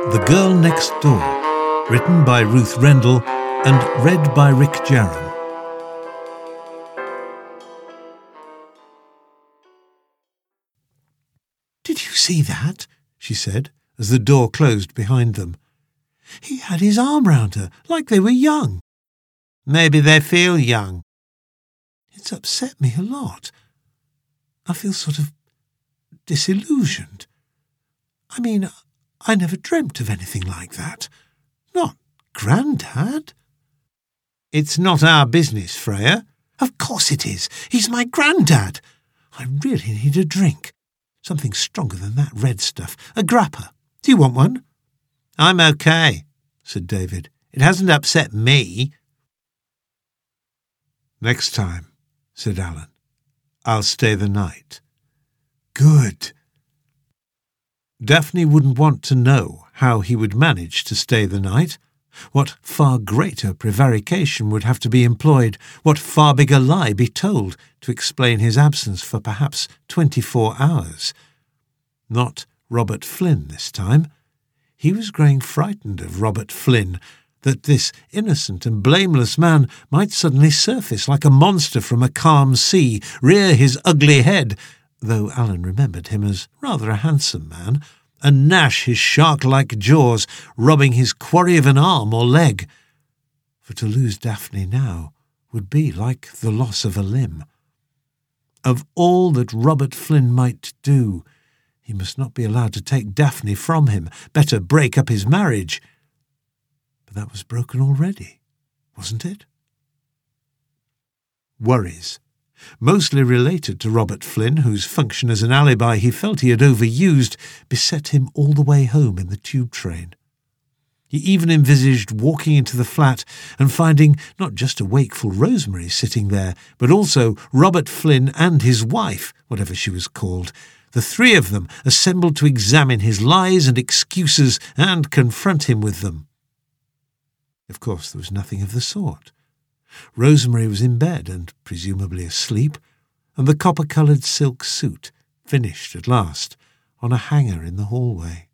The Girl Next Door, written by Ruth Rendell and read by Rick Jarram. "Did you see that?" she said, as the door closed behind them. "He had his arm round her, like they were young." "Maybe they feel young." "It's upset me a lot. I feel sort of disillusioned. I mean, I never dreamt of anything like that. Not Grandad." "It's not our business, Freya." "Of course it is. He's my Grandad. I really need a drink. Something stronger than that red stuff. A grappa. Do you want one?" "I'm okay," said David. "It hasn't upset me." "Next time," said Alan, "I'll stay the night." "Good." Daphne wouldn't want to know how he would manage to stay the night. What far greater prevarication would have to be employed, what far bigger lie be told to explain his absence for perhaps 24 hours. Not Robert Flynn this time. He was growing frightened of Robert Flynn, that this innocent and blameless man might suddenly surface like a monster from a calm sea, rear his ugly head, though Alan remembered him as rather a handsome man, and gnash his shark-like jaws, robbing his quarry of an arm or leg. For to lose Daphne now would be like the loss of a limb. Of all that Robert Flynn might do, he must not be allowed to take Daphne from him. Better break up his marriage. But that was broken already, wasn't it? Worries, mostly related to Robert Flynn, whose function as an alibi he felt he had overused, beset him all the way home in the tube train. He even envisaged walking into the flat and finding not just a wakeful Rosemary sitting there, but also Robert Flynn and his wife, whatever she was called, the three of them assembled to examine his lies and excuses and confront him with them. Of course, there was nothing of the sort. Rosemary was in bed and presumably asleep, and the copper-coloured silk suit, finished at last, on a hanger in the hallway.